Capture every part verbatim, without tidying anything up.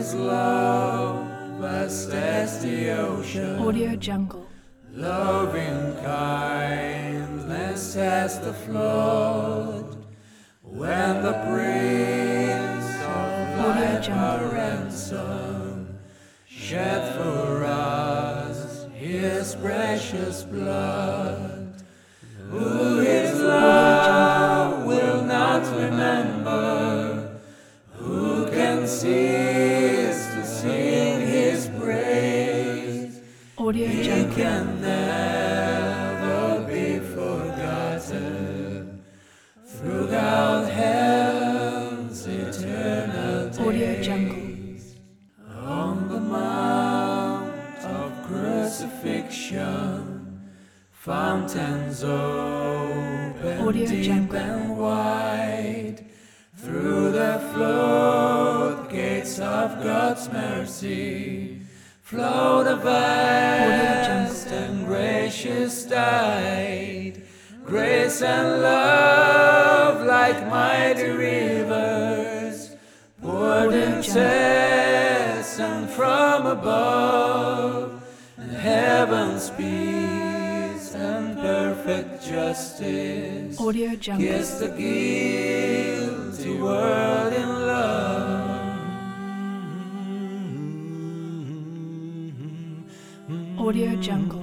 His love, vast as the ocean. Audio Jungle. Loving kindness as the flood. When the Prince of Life our ransom shed for us His precious blood. Who His love will not remember? Who can cease to sing His praise? Audio He Jungle. can never be forgotten throughout heaven's eternal Audio days. Jungle. On the mount of crucifixion, fountains open Audio deep Jungle. and wide. Through the floodgates of God's mercy flow the vast and gracious tide. Grace and love like mighty rivers poured incessant from above, and heaven's peace and perfect justice Audio Jungle. kiss the guilty world in love. Audio Jungle.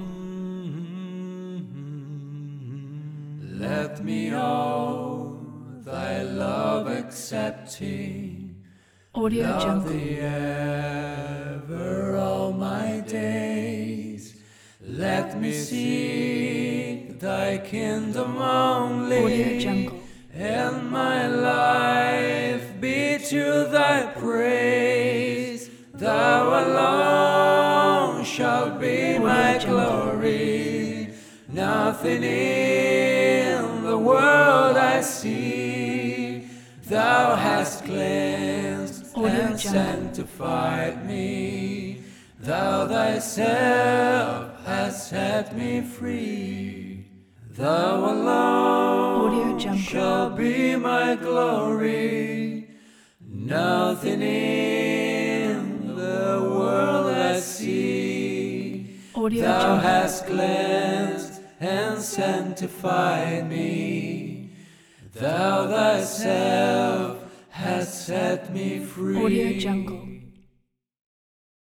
Let me owe thy love accepting, Audio love Jungle. thee ever all my days. Let me seek thy kingdom only, Audio Jungle. and my life be to thy praise. Thou alone shalt be my glory. Nothing in the world I see. Thou hast cleansed and sanctified me. Thou thyself hast set me free. Thou alone shall be my glory. Nothing in the world I see. Audio Thou Jungle. hast cleansed and sanctified me. Thou thyself hast set me free. Audio Jungle.